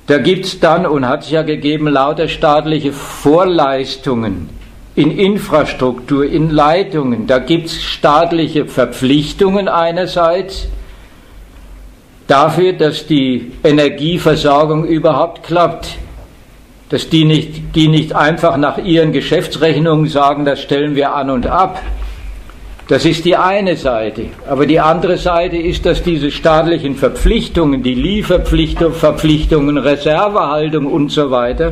Da gibt es dann, und hat es ja gegeben, lauter staatliche Vorleistungen in Infrastruktur, in Leitungen. Da gibt es staatliche Verpflichtungen einerseits dafür, dass die Energieversorgung überhaupt klappt. Dass die nicht einfach nach ihren Geschäftsrechnungen sagen, das stellen wir an und ab. Das ist die eine Seite. Aber die andere Seite ist, dass diese staatlichen Verpflichtungen, die Lieferverpflichtungen, Reservehaltung und so weiter,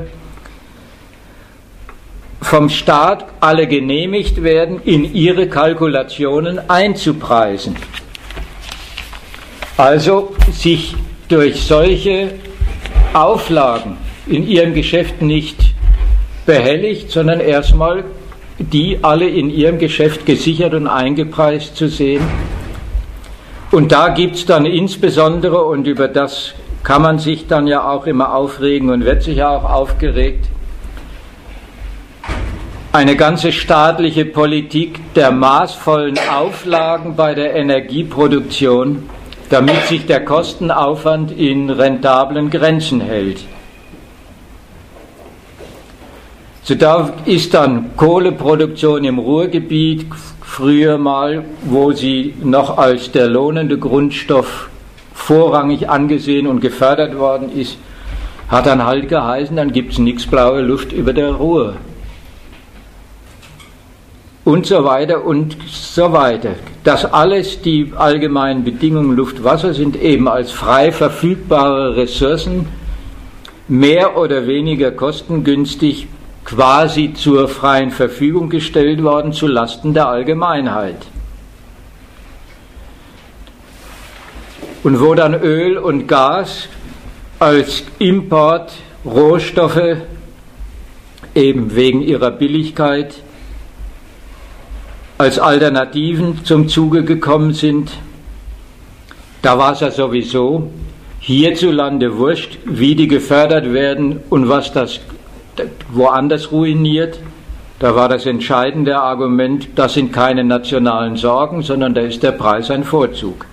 vom Staat alle genehmigt werden, in ihre Kalkulationen einzupreisen. Also sich durch solche Auflagen in ihrem Geschäft nicht behelligt, sondern erstmal die alle in ihrem Geschäft gesichert und eingepreist zu sehen. Und da gibt es dann insbesondere, und über das kann man sich dann ja auch immer aufregen und wird sich ja auch aufgeregt, eine ganze staatliche Politik der maßvollen Auflagen bei der Energieproduktion, damit sich der Kostenaufwand in rentablen Grenzen hält. So, da ist dann Kohleproduktion im Ruhrgebiet, früher mal, wo sie noch als der lohnende Grundstoff vorrangig angesehen und gefördert worden ist, hat dann halt geheißen, dann gibt es nichts blaue Luft über der Ruhr. Und so weiter und so weiter. Das alles, die allgemeinen Bedingungen Luft, Wasser, sind eben als frei verfügbare Ressourcen mehr oder weniger kostengünstig quasi zur freien Verfügung gestellt worden, zu Lasten der Allgemeinheit. Und wo dann Öl und Gas als Importrohstoffe eben wegen ihrer Billigkeit als Alternativen zum Zuge gekommen sind, da war es ja sowieso hierzulande wurscht, wie die gefördert werden und was das woanders ruiniert. Da war das entscheidende Argument, das sind keine nationalen Sorgen, sondern da ist der Preis ein Vorzug.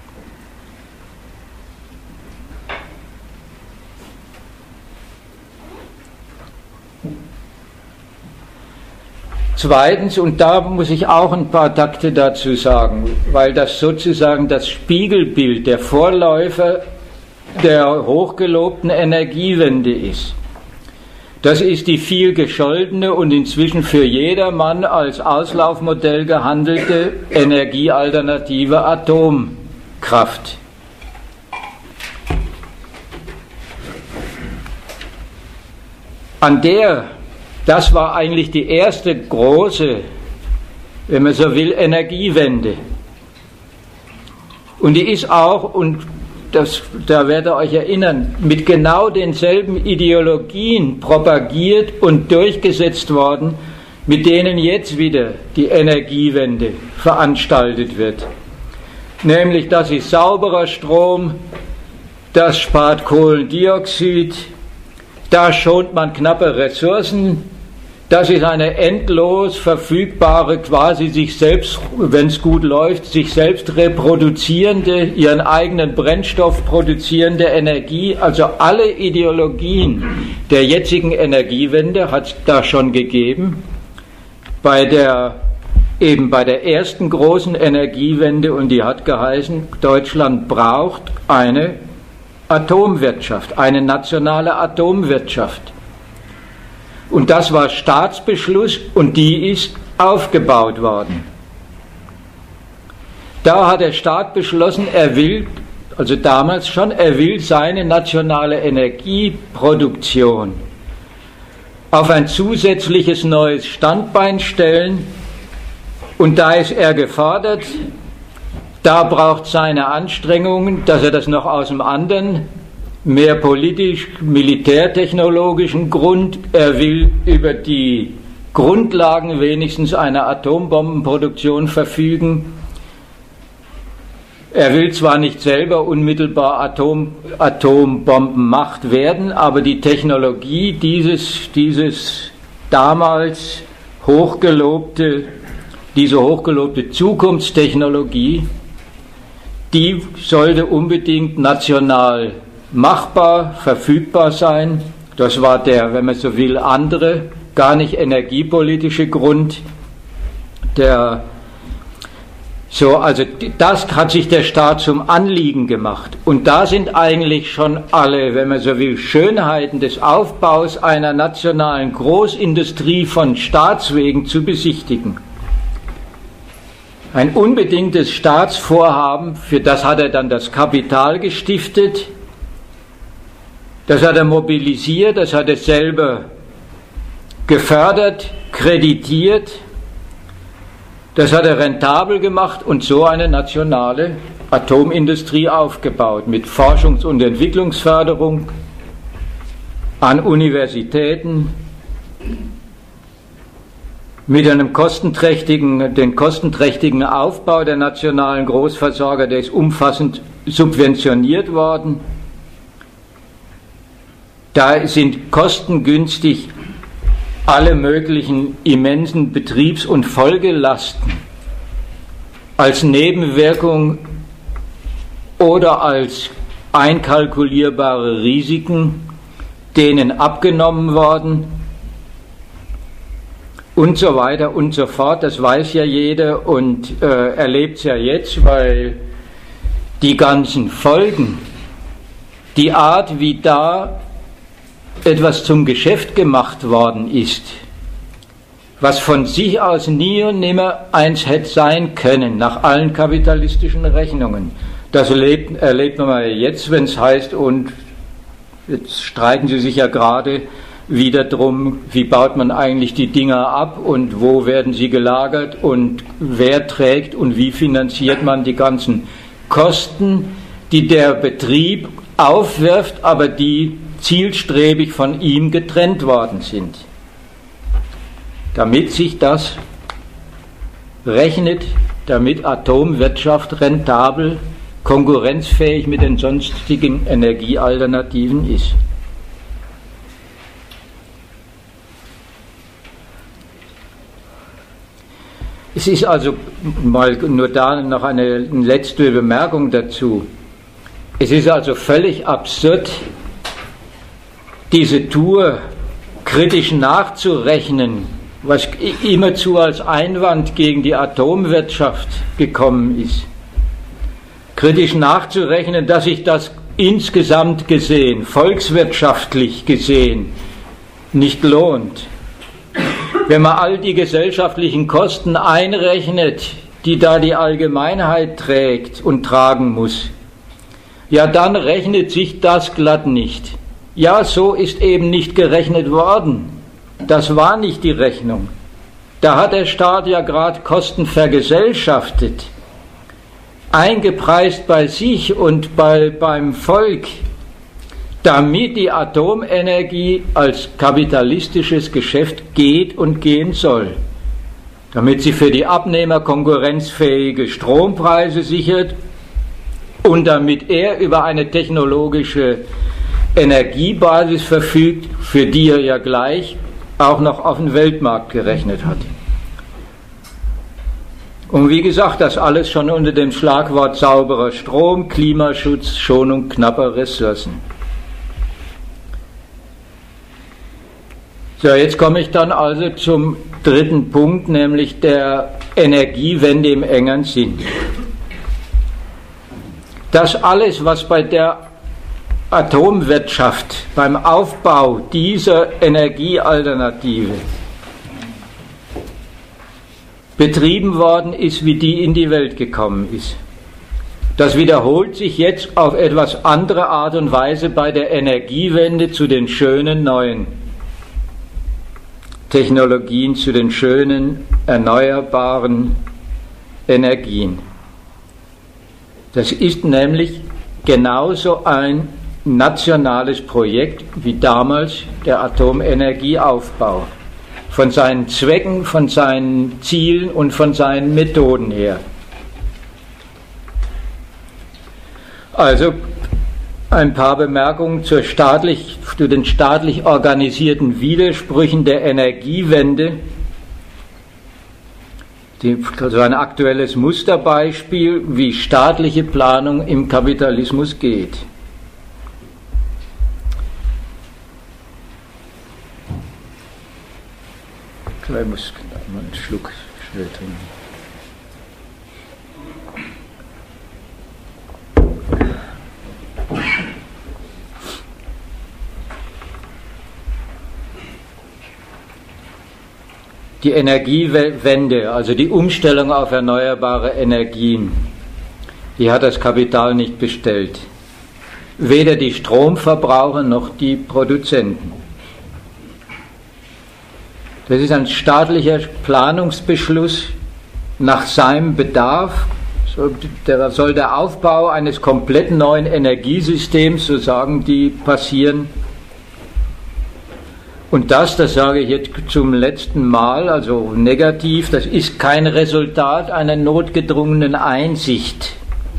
Zweitens, und da muss ich auch ein paar Takte dazu sagen, weil das sozusagen das Spiegelbild der Vorläufer der hochgelobten Energiewende ist. Das ist die viel gescholtene und inzwischen für jedermann als Auslaufmodell gehandelte Energiealternative Atomkraft. Das war eigentlich die erste große, wenn man so will, Energiewende. Und die ist auch, und da werdet ihr euch erinnern, mit genau denselben Ideologien propagiert und durchgesetzt worden, mit denen jetzt wieder die Energiewende veranstaltet wird. Nämlich, das ist sauberer Strom, das spart Kohlendioxid, da schont man knappe Ressourcen, das ist eine endlos verfügbare, quasi sich selbst, wenn es gut läuft, sich selbst reproduzierende, ihren eigenen Brennstoff produzierende Energie. Also alle Ideologien der jetzigen Energiewende hat es da schon gegeben. Bei der ersten großen Energiewende, und die hat geheißen, Deutschland braucht eine Atomwirtschaft, eine nationale Atomwirtschaft. Und das war Staatsbeschluss und die ist aufgebaut worden. Da hat der Staat beschlossen, er will seine nationale Energieproduktion auf ein zusätzliches neues Standbein stellen, und da ist er gefordert, da braucht seine Anstrengungen, dass er das noch aus dem anderen, mehr politisch-militärtechnologischen Grund, er will über die Grundlagen wenigstens einer Atombombenproduktion verfügen. Er will zwar nicht selber unmittelbar Atombombenmacht werden, aber die Technologie, dieses damals diese hochgelobte Zukunftstechnologie, die sollte unbedingt national machbar, verfügbar sein. Das war der, wenn man so will, andere, gar nicht energiepolitische Grund. Also das hat sich der Staat zum Anliegen gemacht. Und da sind eigentlich schon alle, wenn man so will, Schönheiten des Aufbaus einer nationalen Großindustrie von Staatswegen zu besichtigen. Ein unbedingtes Staatsvorhaben, für das hat er dann das Kapital gestiftet, das hat er mobilisiert, das hat er selber gefördert, kreditiert, das hat er rentabel gemacht und so eine nationale Atomindustrie aufgebaut mit Forschungs- und Entwicklungsförderung an Universitäten, mit einem den kostenträchtigen Aufbau der nationalen Großversorger, der ist umfassend subventioniert worden. Da sind kostengünstig alle möglichen immensen Betriebs- und Folgelasten als Nebenwirkung oder als einkalkulierbare Risiken denen abgenommen worden und so weiter und so fort. Das weiß ja jeder und erlebt es ja jetzt, weil die ganzen Folgen, die Art, wie da etwas zum Geschäft gemacht worden ist, was von sich aus nie und nimmer eins hätte sein können, nach allen kapitalistischen Rechnungen. Das erlebt man mal jetzt, wenn es heißt, und jetzt streiten sie sich ja gerade wieder drum, wie baut man eigentlich die Dinger ab und wo werden sie gelagert und wer trägt und wie finanziert man die ganzen Kosten, die der Betrieb aufwirft, aber die zielstrebig von ihm getrennt worden sind. Damit sich das rechnet, damit Atomwirtschaft rentabel, konkurrenzfähig mit den sonstigen Energiealternativen ist. Es ist also mal nur da noch eine letzte Bemerkung dazu. Es ist also völlig absurd, diese Tour kritisch nachzurechnen, was immerzu als Einwand gegen die Atomwirtschaft gekommen ist. Kritisch nachzurechnen, dass sich das insgesamt gesehen, volkswirtschaftlich gesehen, nicht lohnt. Wenn man all die gesellschaftlichen Kosten einrechnet, die da die Allgemeinheit trägt und tragen muss, ja, dann rechnet sich das glatt nicht. Ja, so ist eben nicht gerechnet worden. Das war nicht die Rechnung. Da hat der Staat ja gerade Kosten vergesellschaftet, eingepreist bei sich und beim Volk, damit die Atomenergie als kapitalistisches Geschäft geht und gehen soll. Damit sie für die Abnehmer konkurrenzfähige Strompreise sichert und damit er über eine technologische Energiebasis verfügt, für die er ja gleich auch noch auf den Weltmarkt gerechnet hat. Und wie gesagt, das alles schon unter dem Schlagwort sauberer Strom, Klimaschutz, Schonung knapper Ressourcen. So, jetzt komme ich dann also zum dritten Punkt, nämlich der Energiewende im engeren Sinn. Das alles, was bei der Atomwirtschaft, beim Aufbau dieser Energiealternative betrieben worden ist, wie die in die Welt gekommen ist. Das wiederholt sich jetzt auf etwas andere Art und Weise bei der Energiewende zu den schönen neuen Technologien, zu den schönen erneuerbaren Energien. Das ist nämlich genauso ein nationales Projekt wie damals der Atomenergieaufbau. Von seinen Zwecken, von seinen Zielen und von seinen Methoden her. Also ein paar Bemerkungen zu den staatlich organisierten Widersprüchen der Energiewende. Also ein aktuelles Musterbeispiel, wie staatliche Planung im Kapitalismus geht. Ich muss mal einen Schluck schnell trinken. Die Energiewende, also die Umstellung auf erneuerbare Energien, die hat das Kapital nicht bestellt. Weder die Stromverbraucher noch die Produzenten. Das ist ein staatlicher Planungsbeschluss nach seinem Bedarf. Da soll der Aufbau eines komplett neuen Energiesystems, so sagen die, passieren. Und das sage ich jetzt zum letzten Mal, also negativ, das ist kein Resultat einer notgedrungenen Einsicht,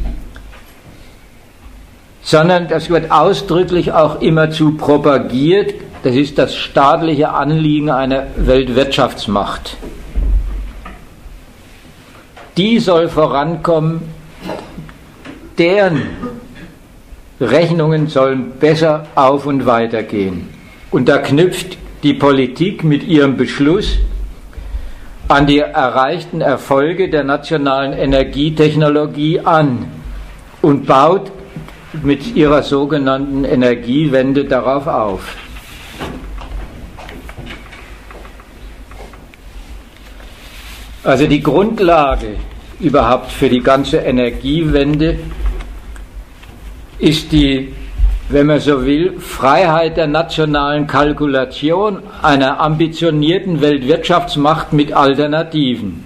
sondern das wird ausdrücklich auch immerzu propagiert. Das ist das staatliche Anliegen einer Weltwirtschaftsmacht. Die soll vorankommen, deren Rechnungen sollen besser auf und weiter gehen. Und da knüpft die Politik mit ihrem Beschluss an die erreichten Erfolge der nationalen Energietechnologie an und baut mit ihrer sogenannten Energiewende darauf auf. Also die Grundlage überhaupt für die ganze Energiewende ist die, wenn man so will, Freiheit der nationalen Kalkulation einer ambitionierten Weltwirtschaftsmacht mit Alternativen.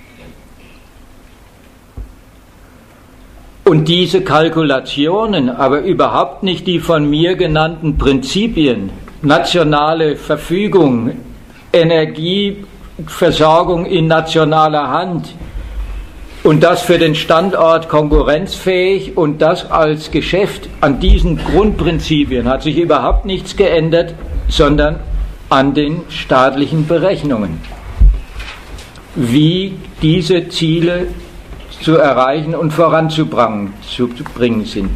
Und diese Kalkulationen, aber überhaupt nicht die von mir genannten Prinzipien, nationale Verfügung, Energieversorgung in nationaler Hand, und das für den Standort konkurrenzfähig und das als Geschäft, an diesen Grundprinzipien hat sich überhaupt nichts geändert, sondern an den staatlichen Berechnungen, wie diese Ziele zu erreichen und voranzubringen sind.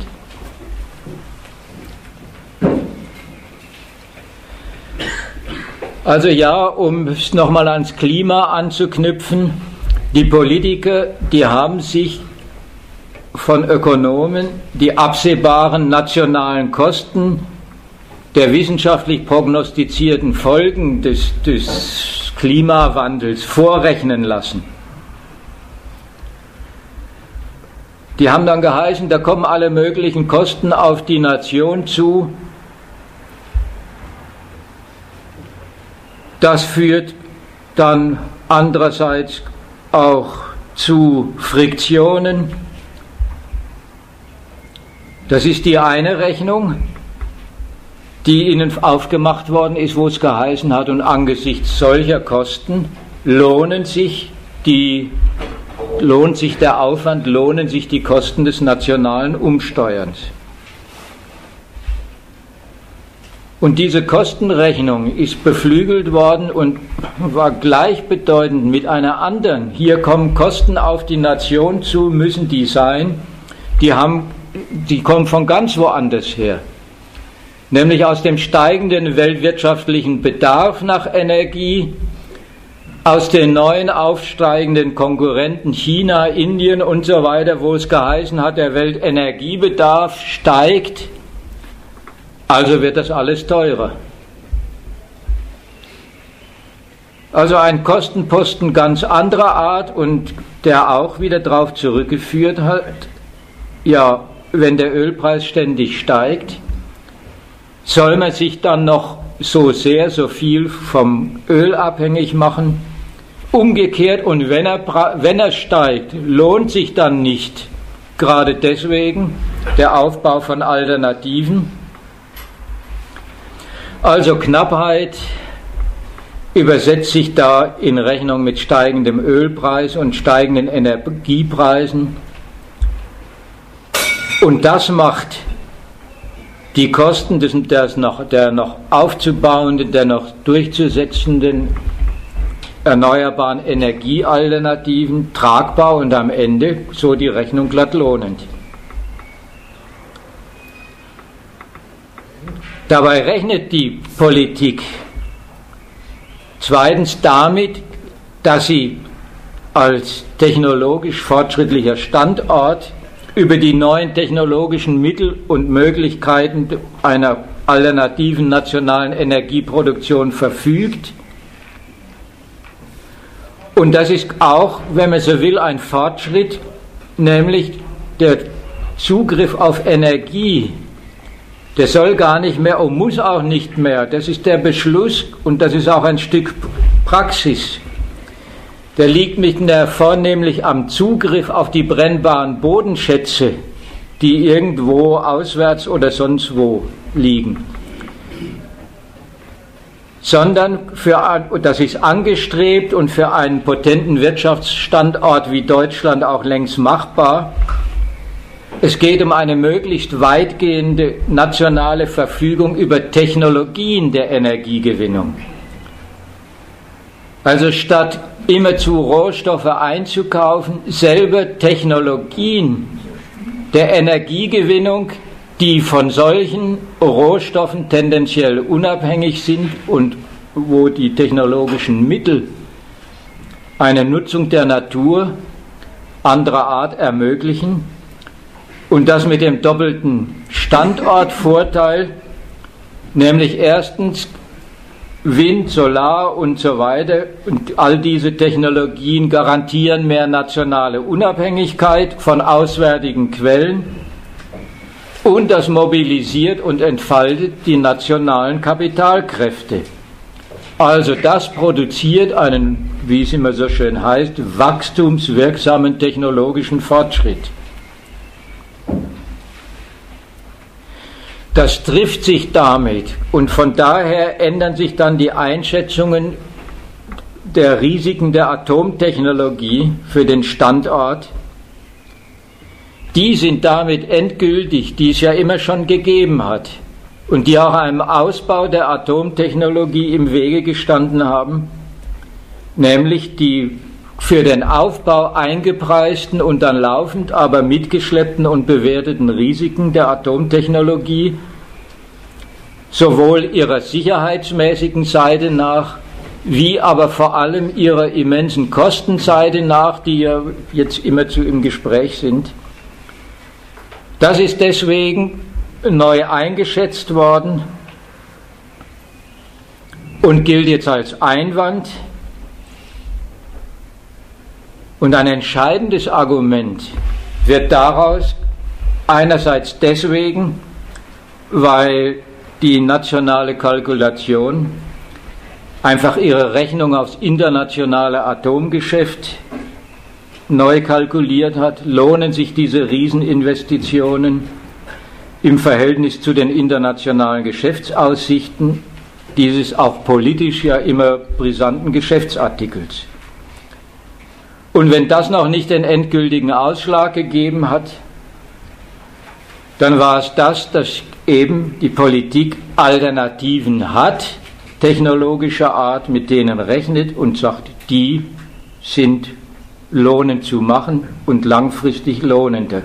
Also ja, um es nochmal ans Klima anzuknüpfen, die Politiker, die haben sich von Ökonomen die absehbaren nationalen Kosten der wissenschaftlich prognostizierten Folgen des Klimawandels vorrechnen lassen. Die haben dann geheißen, da kommen alle möglichen Kosten auf die Nation zu. Das führt dann andererseits auch zu Friktionen. Das ist die eine Rechnung, die Ihnen aufgemacht worden ist, wo es geheißen hat, und angesichts solcher Kosten lohnt sich der Aufwand, lohnen sich die Kosten des nationalen Umsteuerns. Und diese Kostenrechnung ist beflügelt worden und war gleichbedeutend mit einer anderen. Hier kommen Kosten auf die Nation zu, müssen die sein. Die kommen von ganz woanders her. Nämlich aus dem steigenden weltwirtschaftlichen Bedarf nach Energie, aus den neuen aufsteigenden Konkurrenten China, Indien und so weiter, wo es geheißen hat, der Weltenergiebedarf steigt. Also wird das alles teurer. Also ein Kostenposten ganz anderer Art und der auch wieder darauf zurückgeführt hat, ja, wenn der Ölpreis ständig steigt, soll man sich dann noch so viel vom Öl abhängig machen? Umgekehrt, und wenn er steigt, lohnt sich dann nicht gerade deswegen der Aufbau von Alternativen? Also Knappheit übersetzt sich da in Rechnung mit steigendem Ölpreis und steigenden Energiepreisen. Und das macht die Kosten der noch aufzubauenden, der noch durchzusetzenden erneuerbaren Energiealternativen tragbar und am Ende so die Rechnung glatt lohnend. Dabei rechnet die Politik Zweitens damit, dass sie als technologisch fortschrittlicher Standort über die neuen technologischen Mittel und Möglichkeiten einer alternativen nationalen Energieproduktion verfügt. Und das ist auch, wenn man so will, ein Fortschritt, nämlich der Zugriff auf Energie. Der soll gar nicht mehr und muss auch nicht mehr. Das ist der Beschluss und das ist auch ein Stück Praxis. Der liegt vornehmlich am Zugriff auf die brennbaren Bodenschätze, die irgendwo auswärts oder sonst wo liegen. Sondern das ist angestrebt und für einen potenten Wirtschaftsstandort wie Deutschland auch längst machbar. Es geht um eine möglichst weitgehende nationale Verfügung über Technologien der Energiegewinnung. Also statt immerzu Rohstoffe einzukaufen, selber Technologien der Energiegewinnung, die von solchen Rohstoffen tendenziell unabhängig sind und wo die technologischen Mittel eine Nutzung der Natur anderer Art ermöglichen und das mit dem doppelten Standortvorteil, nämlich erstens Wind, Solar und so weiter und all diese Technologien garantieren mehr nationale Unabhängigkeit von auswärtigen Quellen und das mobilisiert und entfaltet die nationalen Kapitalkräfte. Also das produziert einen, wie es immer so schön heißt, wachstumswirksamen technologischen Fortschritt. Das trifft sich damit und von daher ändern sich dann die Einschätzungen der Risiken der Atomtechnologie für den Standort. Die sind damit endgültig, die es ja immer schon gegeben hat und die auch einem Ausbau der Atomtechnologie im Wege gestanden haben, nämlich die für den Aufbau eingepreisten und dann laufend aber mitgeschleppten und bewerteten Risiken der Atomtechnologie, sowohl ihrer sicherheitsmäßigen Seite nach, wie aber vor allem ihrer immensen Kostenseite nach, die ja jetzt immerzu im Gespräch sind. Das ist deswegen neu eingeschätzt worden und gilt jetzt als Einwand. Und ein entscheidendes Argument wird daraus einerseits deswegen, weil die nationale Kalkulation einfach ihre Rechnung aufs internationale Atomgeschäft neu kalkuliert hat, lohnen sich diese Rieseninvestitionen im Verhältnis zu den internationalen Geschäftsaussichten dieses auch politisch ja immer brisanten Geschäftsartikels. Und wenn das noch nicht den endgültigen Ausschlag gegeben hat, dann war es das, dass eben die Politik Alternativen hat, technologischer Art, mit denen rechnet und sagt, die sind lohnend zu machen und langfristig lohnender.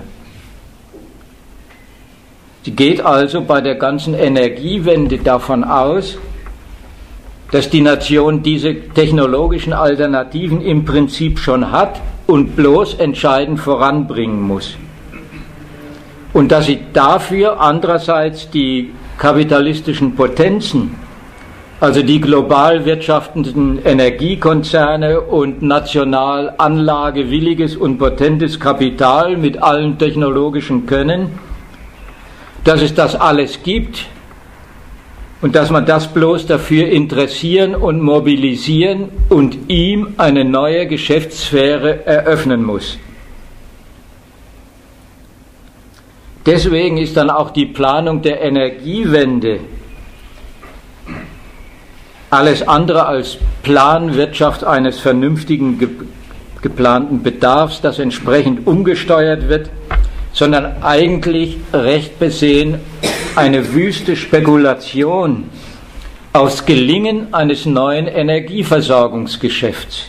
Sie geht also bei der ganzen Energiewende davon aus, dass die Nation diese technologischen Alternativen im Prinzip schon hat und bloß entscheidend voranbringen muss. Und dass sie dafür andererseits die kapitalistischen Potenzen, also die global wirtschaftenden Energiekonzerne und national anlagewilliges und potentes Kapital mit allen technologischen Können, dass es das alles gibt und dass man das bloß dafür interessieren und mobilisieren und ihm eine neue Geschäftssphäre eröffnen muss. Deswegen ist dann auch die Planung der Energiewende alles andere als Planwirtschaft eines vernünftigen geplanten Bedarfs, das entsprechend umgesteuert wird, sondern eigentlich recht besehen eine wüste Spekulation aufs Gelingen eines neuen Energieversorgungsgeschäfts.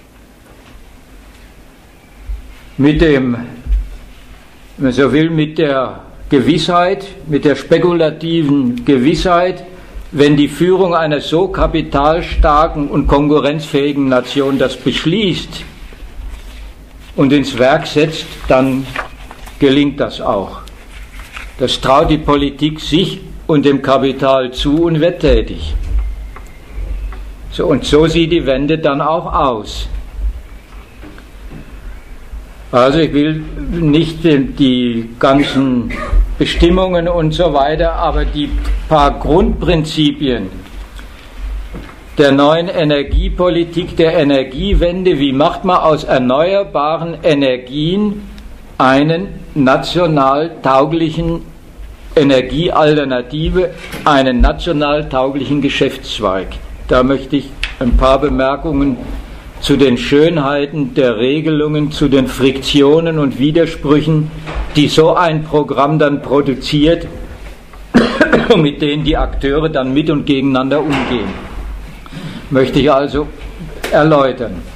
Mit dem, wenn man so will, mit der Gewissheit, mit der spekulativen Gewissheit, wenn die Führung einer so kapitalstarken und konkurrenzfähigen Nation das beschließt und ins Werk setzt, dann gelingt das auch. Das traut die Politik sich und dem Kapital zu und wird tätig. So, und so sieht die Wende dann auch aus. Also ich will nicht die ganzen Bestimmungen und so weiter, aber die paar Grundprinzipien der neuen Energiepolitik, der Energiewende, wie macht man aus erneuerbaren Energien einen national tauglichen Energiealternative, einen national tauglichen Geschäftszweig. Da möchte ich ein paar Bemerkungen zu den Schönheiten der Regelungen, zu den Friktionen und Widersprüchen, die so ein Programm dann produziert, mit denen die Akteure dann mit und gegeneinander umgehen, möchte ich also erläutern.